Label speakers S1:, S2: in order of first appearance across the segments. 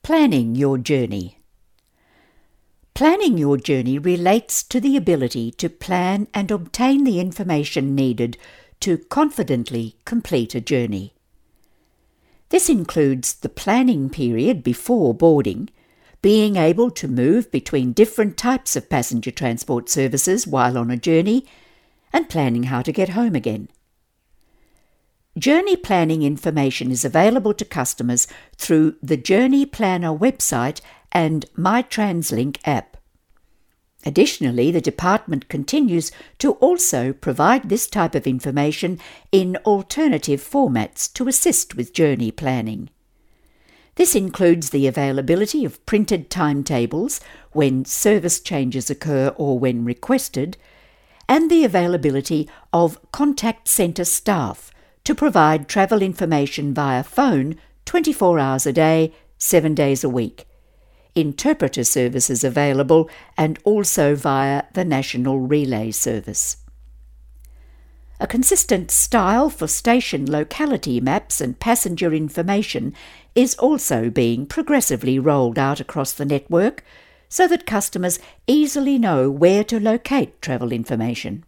S1: Planning your journey. Planning your journey relates to the ability to plan and obtain the information needed to confidently complete a journey. This includes the planning period before boarding, being able to move between different types of passenger transport services while on a journey, and planning how to get home again. Journey planning information is available to customers through the Journey Planner website and MyTransLink app. Additionally, the department continues to also provide this type of information in alternative formats to assist with journey planning. This includes the availability of printed timetables when service changes occur or when requested, and the availability of contact centre staff to provide travel information via phone 24 hours a day, 7 days a week. Interpreter services available and also via the National Relay Service. A consistent style for station locality maps and passenger information is also being progressively rolled out across the network so that customers easily know where to locate travel information.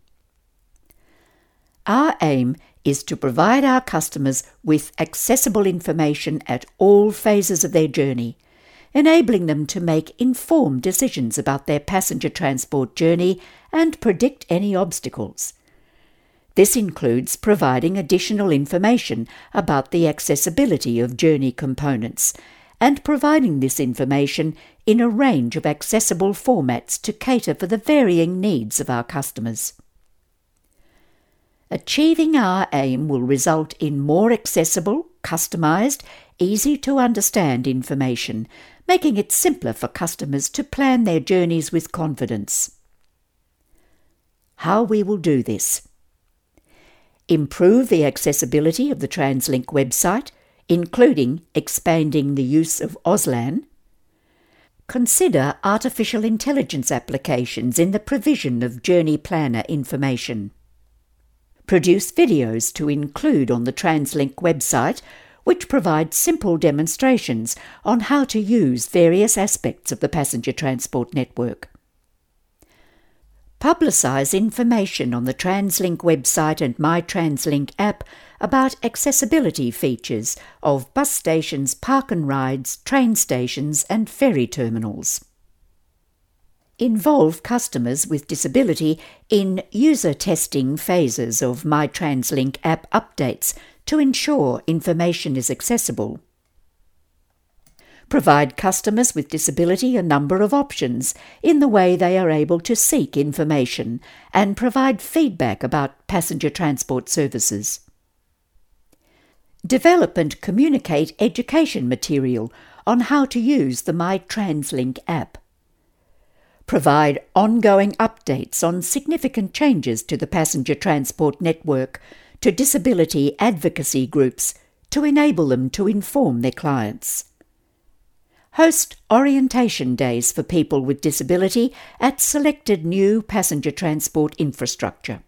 S1: Our aim is to provide our customers with accessible information at all phases of their journey, enabling them to make informed decisions about their passenger transport journey and predict any obstacles. This includes providing additional information about the accessibility of journey components and providing this information in a range of accessible formats to cater for the varying needs of our customers. Achieving our aim will result in more accessible, customised, easy-to-understand information, making it simpler for customers to plan their journeys with confidence. How we will do this. Improve the accessibility of the TransLink website, including expanding the use of Auslan. Consider artificial intelligence applications in the provision of journey planner information. Produce videos to include on the TransLink website, which provide simple demonstrations on how to use various aspects of the passenger transport network. Publicise information on the TransLink website and MyTransLink app about accessibility features of bus stations, park and rides, train stations and ferry terminals. Involve customers with disability in user testing phases of MyTransLink app updates to ensure information is accessible. Provide customers with disability a number of options in the way they are able to seek information and provide feedback about passenger transport services. Develop and communicate education material on how to use the MyTransLink app. Provide ongoing updates on significant changes to the passenger transport network to disability advocacy groups to enable them to inform their clients. Host orientation days for people with disability at selected new passenger transport infrastructure.